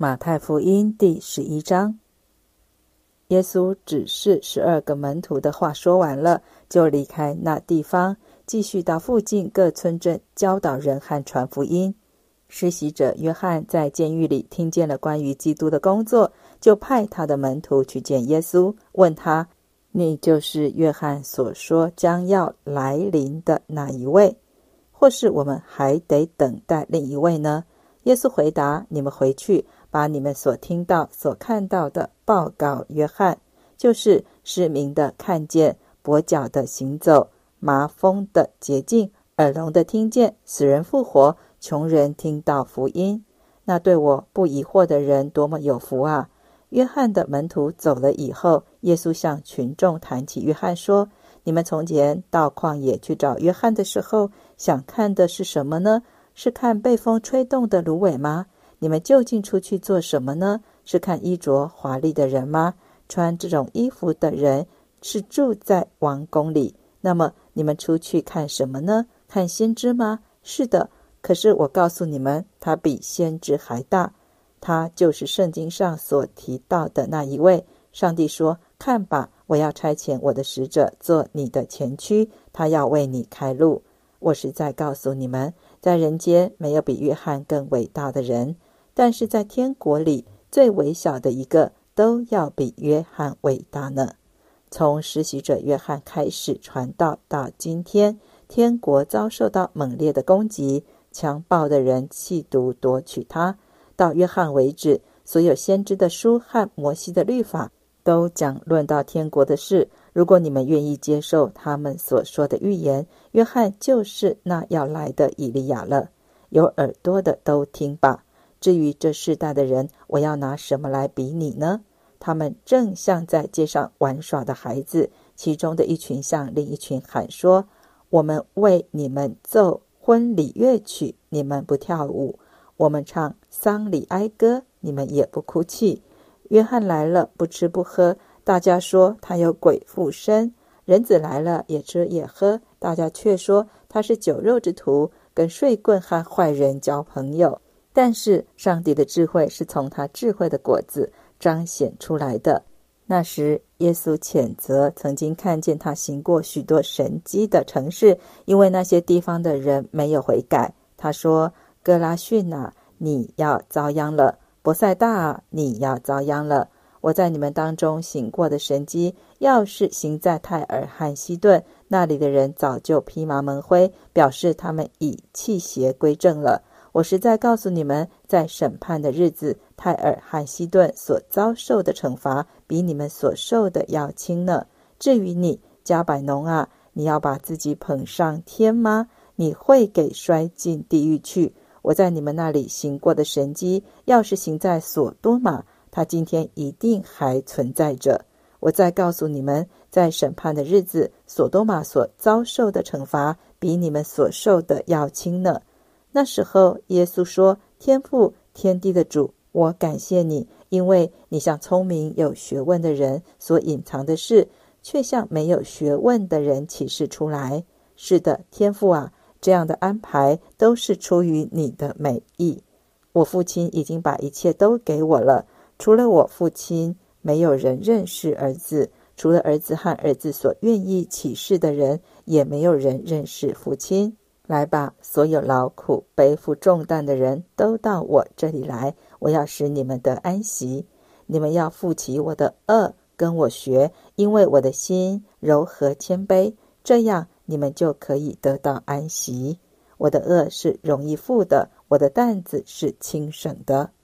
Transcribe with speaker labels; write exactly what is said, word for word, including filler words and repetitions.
Speaker 1: 马太福音第十一章，耶稣指示十二个门徒的话说完了，就离开那地方，继续到附近各村镇教导人和传福音。施洗者约翰在监狱里听见了关于基督的工作，就派他的门徒去见耶稣，问他：你就是约翰所说将要来临的那一位，或是我们还得等待另一位呢？耶稣回答：你们回去，把你们所听到所看到的报告约翰，就是失明的看见，跛脚的行走，麻风的洁净，耳聋的听见，死人复活，穷人听到福音。那对我不疑惑的人多么有福啊！约翰的门徒走了以后，耶稣向群众谈起约翰说：你们从前到旷野去找约翰的时候，想看的是什么呢？是看被风吹动的芦苇吗？你们究竟出去做什么呢？是看衣着华丽的人吗？穿这种衣服的人是住在王宫里。那么你们出去看什么呢？看先知吗？是的，可是我告诉你们，他比先知还大，他就是圣经上所提到的那一位。上帝说：看吧，我要差遣我的使者做你的前驱，他要为你开路。我实在告诉你们，在人间没有比约翰更伟大的人，但是在天国里最微小的一个都要比约翰伟大呢。从施洗者约翰开始传道到今天，天国遭受到猛烈的攻击，强暴的人企图夺取它。到约翰为止，所有先知的书和摩西的律法都讲论到天国的事。如果你们愿意接受他们所说的预言，约翰就是那要来的以利亚了。有耳朵的都听吧。至于这世代的人，我要拿什么来比拟呢？他们正像在街上玩耍的孩子，其中的一群向另一群喊说：我们为你们奏婚礼乐曲，你们不跳舞；我们唱丧礼哀歌，你们也不哭泣。约翰来了，不吃不喝，大家说他有鬼附身；人子来了，也吃也喝，大家却说他是酒肉之徒，跟睡棍和坏人交朋友。但是上帝的智慧是从他智慧的果子彰显出来的。那时耶稣谴责曾经看见他行过许多神迹的城市，因为那些地方的人没有悔改。他说：哥拉汛啊，你要遭殃了；伯赛大啊，你要遭殃了。我在你们当中行过的神迹，要是行在泰尔和西顿，那里的人早就披麻蒙灰，表示他们已弃邪归正了。我实在告诉你们，在审判的日子，泰尔和西顿所遭受的惩罚，比你们所受的要轻呢。至于你，加百农啊，你要把自己捧上天吗？你会给摔进地狱去。我在你们那里行过的神迹，要是行在所多玛，他今天一定还存在着。我再告诉你们，在审判的日子，所多玛所遭受的惩罚，比你们所受的要轻呢。那时候耶稣说：天父，天地的主，我感谢你，因为你向聪明有学问的人所隐藏的事，却向没有学问的人启示出来。是的，天父啊，这样的安排都是出于你的美意。我父亲已经把一切都给我了，除了我父亲，没有人认识儿子；除了儿子和儿子所愿意启示的人，也没有人认识父亲。来吧，所有劳苦背负重担的人都到我这里来，我要使你们得安息。你们要负起我的轭，跟我学，因为我的心柔和谦卑，这样你们就可以得到安息。我的轭是容易负的，我的担子是轻省的。